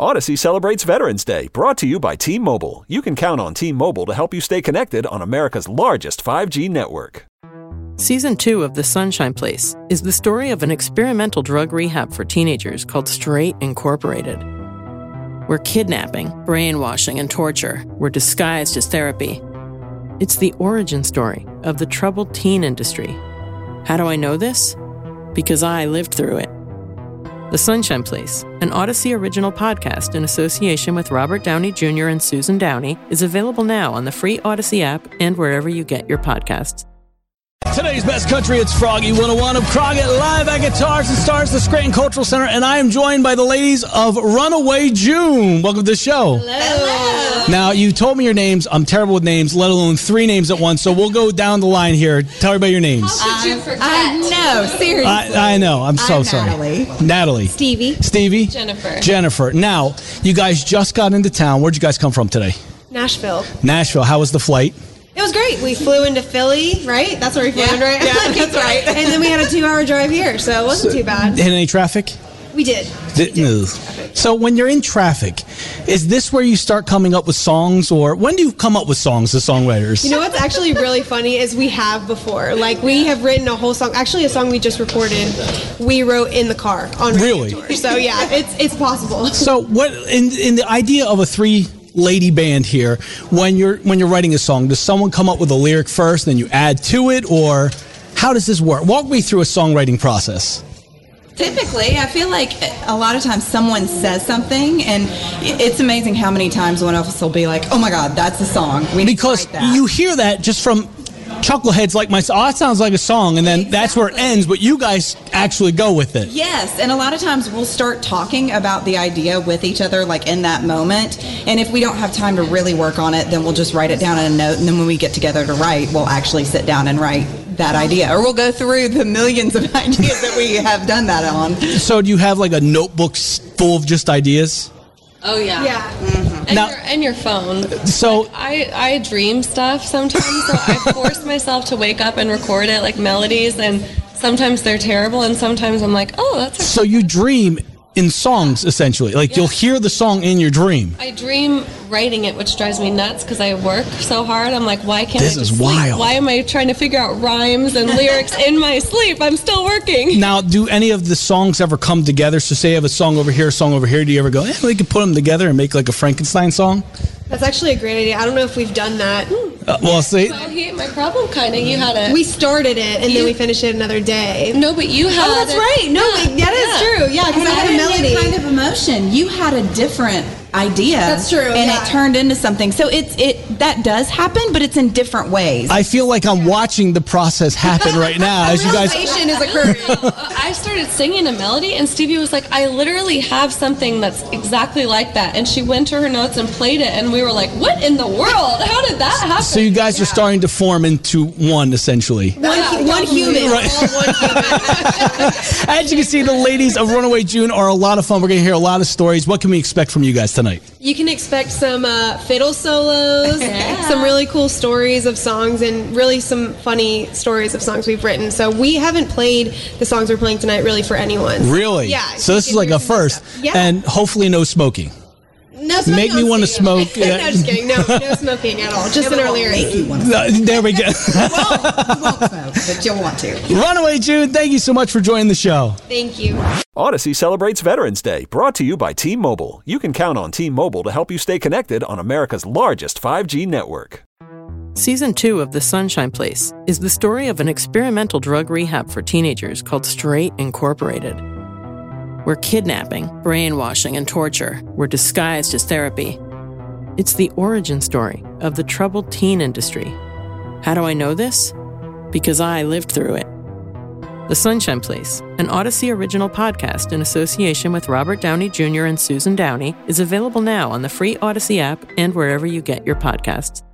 Odyssey celebrates Veterans Day, brought to you by T-Mobile. You can count on T-Mobile to help you stay connected on America's largest 5G network. Season 2 of The Sunshine Place is the story of an experimental drug rehab for teenagers called Straight Incorporated, where kidnapping, brainwashing, and torture were disguised as therapy. It's the origin story of the troubled teen industry. How do I know this? Because I lived through it. The Sunshine Place, an Odyssey original podcast in association with Robert Downey Jr. and Susan Downey, is available now on the free Odyssey app and wherever you get your podcasts. Today's best country, it's Froggy 101 of Croggett, live at Guitars and Stars, the Scranton Cultural Center, and I am joined by the ladies of Runaway June. Welcome to the show. Hello. Now, you told me your names. I'm terrible with names, let alone 3 names at once, so we'll go down the line here. Tell everybody your names. How could you forget? I know, seriously. I know. I'm so sorry. Natalie. Stevie. Jennifer. Now, you guys just got into town. Where'd you guys come from today? Nashville. How was the flight? It was great. We flew into Philly, right? That's where we flew in, right? Yeah, that's right. And then we had a 2-hour drive here, so it wasn't too bad. Hit any traffic? We did. No. So when you're in traffic, is this where you start coming up with songs, or when do you come up with songs as songwriters? You know what's actually really funny is we have before. Like, we have written a whole song. Actually, a song we just recorded, we wrote in the car on Radio Tour. So yeah, it's possible. So what in the idea of a 3-lady band here, when you're writing a song, does someone come up with a lyric first, then you add to it, or how does this work? Walk me through a songwriting process. Typically, I feel like a lot of times someone says something, and it's amazing how many times one of us will be like, oh my God, that's a song. Because you hear that just from chuckleheads like myself. Oh, that sounds like a song, and then that's where it ends, but you guys actually go with it. Yes, and a lot of times we'll start talking about the idea with each other, like in that moment, and if we don't have time to really work on it, then we'll just write it down in a note, and then when we get together to write, we'll actually sit down and write that idea, or we'll go through the millions of ideas that we have done that on. So do you have like a notebook full of just ideas? Oh yeah. Yeah. Mm-hmm. And your phone. So like, I dream stuff sometimes, so I force myself to wake up and record it, like melodies, and sometimes they're terrible, and sometimes I'm like, oh, that's. So you dream in songs, essentially. Like, you'll hear the song in your dream. I dream writing it, which drives me nuts because I work so hard. I'm like, why can't I just sleep? Wild. Why am I trying to figure out rhymes and lyrics in my sleep? I'm still working. Now, do any of the songs ever come together? So say you have a song over here, a song over here. Do you ever go, we could put them together and make like a Frankenstein song? That's actually a great idea. I don't know if we've done that. Well, see. Well, my problem kind of, you had it. We started it, and then we finished it another day. No, but you had Oh, that's right. No, that is true. Yeah, because I had a melody. Kind of emotion. You had a different idea. That's true. And it turned into something. So that does happen, but it's in different ways. I feel like I'm watching the process happen right now as you guys. Realization is occurring. I started singing a melody, and Stevie was like, I literally have something that's exactly like that. And she went to her notes and played it, and we were like, what in the world? How did that happen? So you guys are starting to form into one, essentially. One human. Right. All one human. As you can see, the ladies of Runaway June are a lot of fun. We're going to hear a lot of stories. What can we expect from you guys tonight? You can expect some fiddle solos, some really cool stories of songs, and really some funny stories of songs we've written. So we haven't played the songs we're playing tonight really for anyone. Really? Yeah. So this is like a first. Yeah. And hopefully no smoking. No smoking. Make me want to smoke. No, just kidding. No smoking at all. Just in our lyrics. There we go. Well, you won't smoke, but you'll want to. Runaway June, thank you so much for joining the show. Thank you. Odyssey celebrates Veterans Day, brought to you by T-Mobile. You can count on T-Mobile to help you stay connected on America's largest 5G network. Season 2 of The Sunshine Place is the story of an experimental drug rehab for teenagers called Straight Incorporated, where kidnapping, brainwashing, and torture were disguised as therapy. It's the origin story of the troubled teen industry. How do I know this? Because I lived through it. The Sunshine Place, an Odyssey original podcast in association with Robert Downey Jr. and Susan Downey, is available now on the free Odyssey app and wherever you get your podcasts.